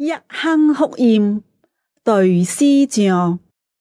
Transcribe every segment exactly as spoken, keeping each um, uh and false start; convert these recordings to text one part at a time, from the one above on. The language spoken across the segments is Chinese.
約翰福音第四章。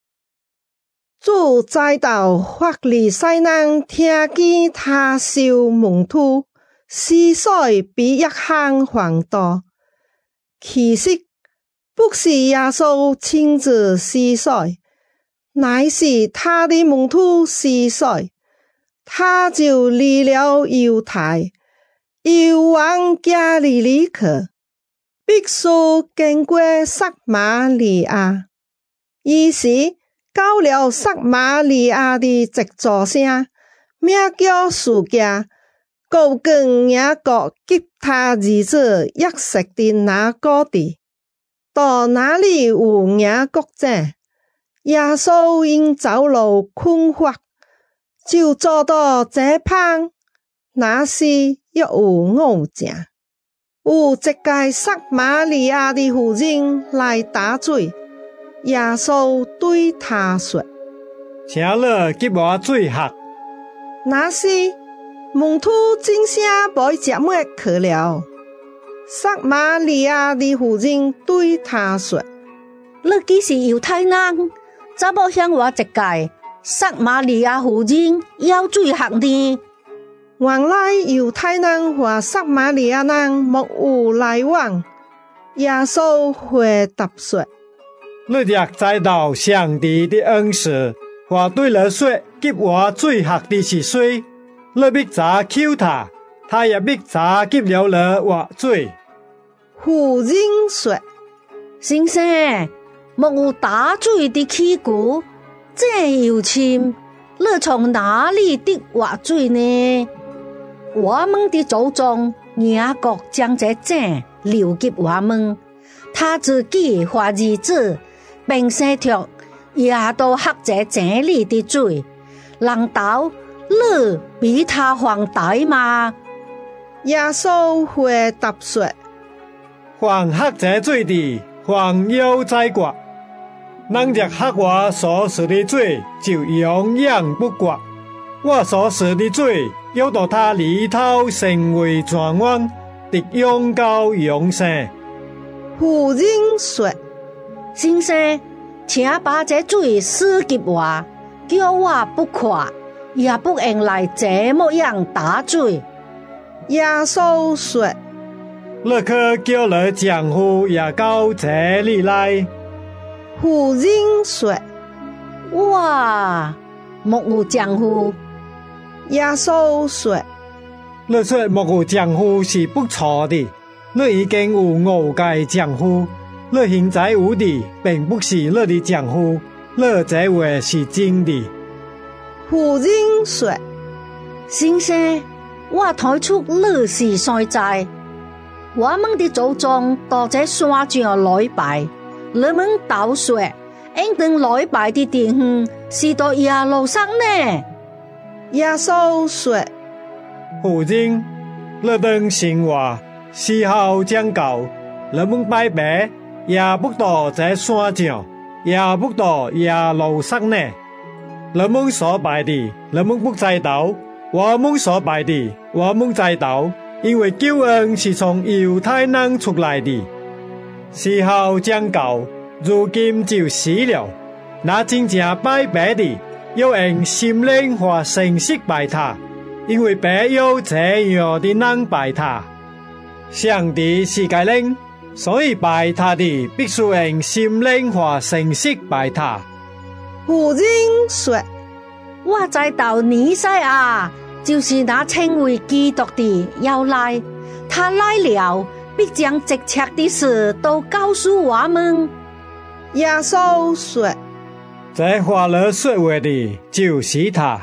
主再到法利賽人聽見他受門徒，施洗比約翰還多。其實不是耶穌親自施洗，乃是他的門徒施洗。他就離了猶太，又往加利利去，必須經過撒瑪利亞。於是到了撒瑪利亞的一座城，名叫蘇家，高跟雅各給他兒子約瑟的那個地。到那裡有雅各井，耶穌因走路困乏，就坐到這旁。那時又有午正，有一個撒瑪利亞的婦人來打水。耶穌對他說： 請你給我水喝。 那時門徒正下背接末去了。撒瑪利亞的婦人對他說： 你既是猶太人，怎麼向我一個撒瑪利亞婦人要水喝呢？ 原來猶太人和撒瑪利亞人沒有來往。耶穌回答說： 你若知道上帝的恩賜，和對你說給我水喝的是誰，你必早求他，他也必早給了你活水。 婦人說： 先生，沒有打水的器具，井又深，你從哪裡得活水呢？我們的祖宗雅各將這井留給我們，他自己和兒子並生出也都喝這井裡的水，難道你比他還大嗎？ 耶穌回答說： 還喝這水的，還要再刮。人若喝我所賜的水，就永遠不刮。我所賜的水，要到他裡頭成為泉源，直湧到永生。 婦人說： 先生，請把這水賜給我，叫我不渴，也不用來這麼樣打水。 耶穌說： 你去叫你丈夫也到這裡來。 婦人說： 我沒有丈夫。 耶穌說： 你說沒有丈夫是不錯的，你已經有五個丈夫，你現在有的並不是你的丈夫，你這話是真的。 婦人說： 先生，我推出你是誰在？我們的祖宗到這山上來拜，你們都說應當來拜的地方是到耶路撒呢？ 耶穌說： 婦人，你當信我，時候將到，你們拜拜也不到這山上，也不到耶路撒呢。你們所拜的，你們不知道；我們所拜的，我們知道，因為救恩是從猶太人出來的。時候將到，如今就死了。那真正拜拜的，要用心靈和誠實拜他，因為必有這樣的人拜他。上帝是個靈，所以拜他的必須用心靈和誠實拜他。 婦人說： 我知道彌賽亞就是那稱為基督的要來，他來了必將直切的事都告訴我們。 耶穌說： 這話你說話的就是他。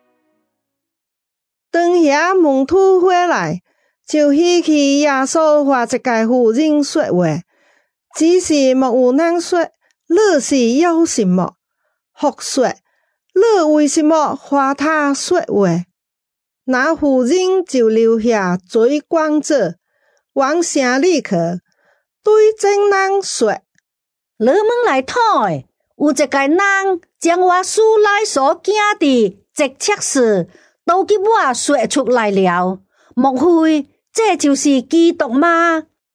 等下門徒回來，就希奇耶穌和這個婦人說話，只是沒有人說你是要什麼，或說你為什麼和他說話。那婦人就留下水罐子，往城裡去，對眾人說： 你們來睇，有一個人將我素來所見的這切事都給我說出來了，莫非這就是基督嗎？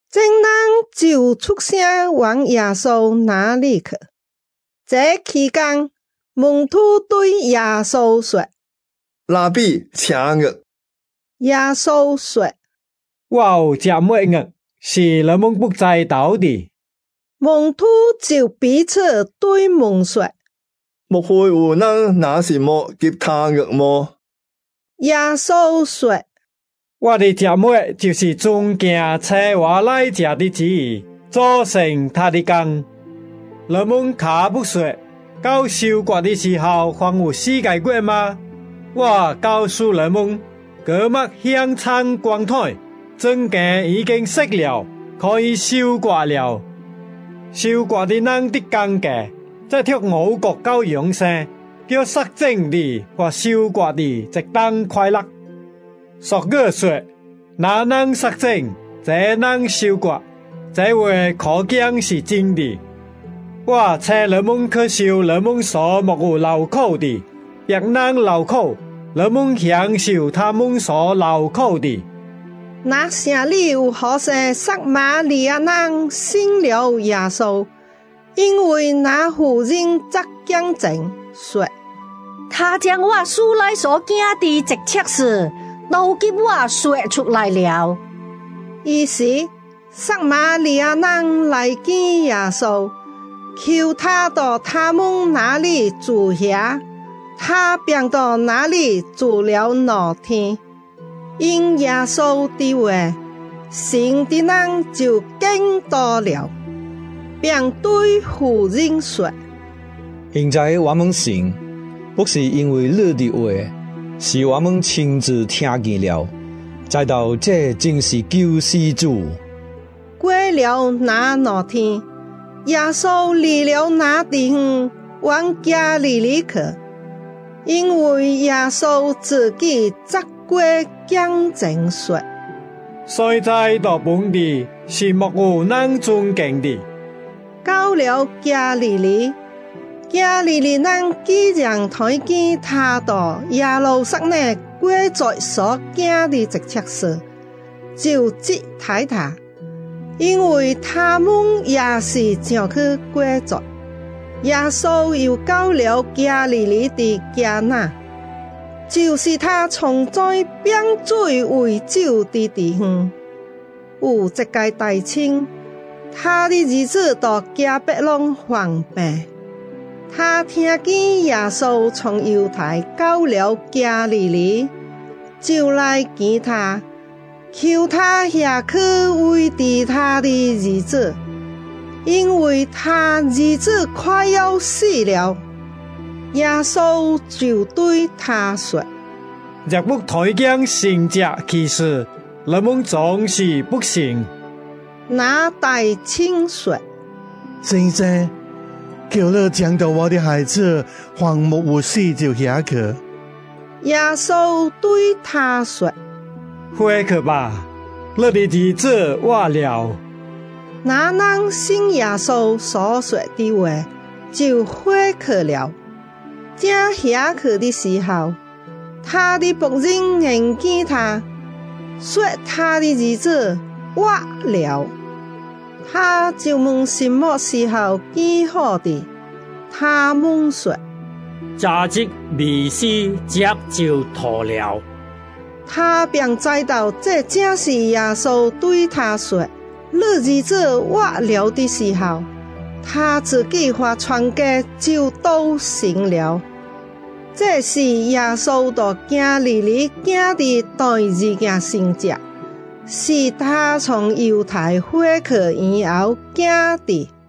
眾人就出聲往耶穌那裡去。這期間，門徒對耶穌說： 拉比，請我。 耶穌說： 我有食乜嘢，是你們不知道的。 門徒就彼此對問說： 莫會有人拿什麼給他我麼？ 耶穌說： 我的食物就是尊敬差我來食的旨，做成他的工。你們可不說，到收割的時候還有四個月嗎？我告訴你們，割麥香蒼光台，莊稼已經熟了，可以收割了。收割的人的工價，在貼五穀羔羊上，叫撒種的或收割的一當快樂。俗語說：哪能撒種，這能收割，這話可見是真的。我請你們去受你們所沒有勞苦的，別人勞苦，你們享受他們所勞苦的。 那城裡有好些撒瑪利亞人信了耶穌，因為那婦人作見證說： 他將我素來所見的一切事，都給我說出來了。 於是撒瑪利亞人來見耶穌，求他到他們那裡住下，他便到那裡住了六天。因耶穌的話，信的人就更多了，便對婦人說： 現在我們信，不是因為你的話，是我們親自聽見了，知道這正是救世主。 過了那六天，耶穌離了那地方，往加利利去，因為耶穌自己作過見證說： 誰在道本地是沒有人尊敬的。 到了加利利，加利利人既然睇見他到耶路撒冷過在所見的一切事，就接待他，因為他們也是這樣去過在。耶穌又到了加利利的迦拿，就是他從在變水為酒的地方。有一個大清，他的兒子到迦百農還病，他聽見耶穌從猶太到了加利利，就來見他，求他下去醫治他的兒子，因為他兒子快要死了。耶穌就對他說： 若不睇見神蹟奇事，你們總是不信。 那大清說： 先生，求你將到我的孩子還沒有死就下去。 耶穌對他說： 回去吧，你的兒子活了。 那人信耶穌所說的話，就回去了。正下去的時候，他的僕人迎見他，說他的兒子活了。他就問什麼時候醫好的，他們說： 加職未死，腳就脫了。 他便知道這正是耶穌對他說你兒子活了的時候，他自己話傳嘅就都成了。這是耶穌到加利利行的第二件神蹟，是他從猶太回去以後行的。